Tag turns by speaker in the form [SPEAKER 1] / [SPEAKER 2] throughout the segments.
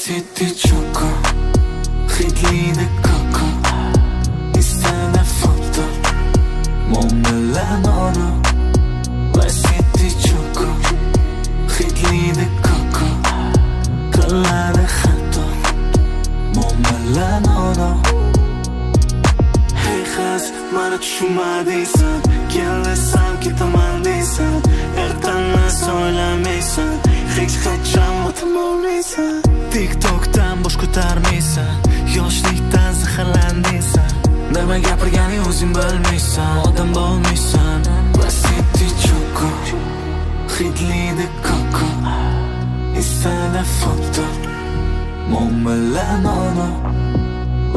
[SPEAKER 1] City Choco, hidli Coco, istana foto, Momelanono. Vice City Choco, hidli Coco, qiladi xato, Momelanono. Hey qiz, meni tushunmadingsan, kelasam ketaman deysan, ertani so'ylamaysan, hech qachon o'tmaysan. TikTokdan bosh ko'tarmaysan, yoshlikdan zaharlandingsan. Nima gapirganing o'zing bilmaysan, odam bo'lmaysan. City Choco, hidli Coco, istana foto, Momelanono.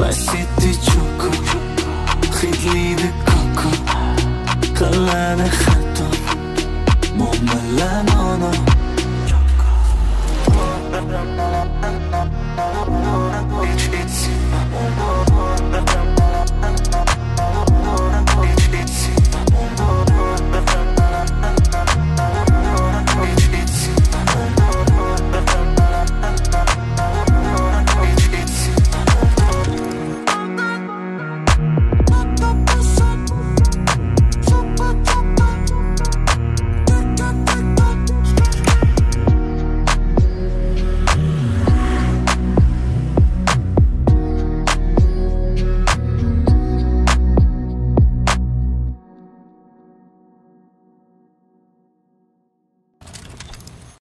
[SPEAKER 1] City Choco, hidli Coco, qiladi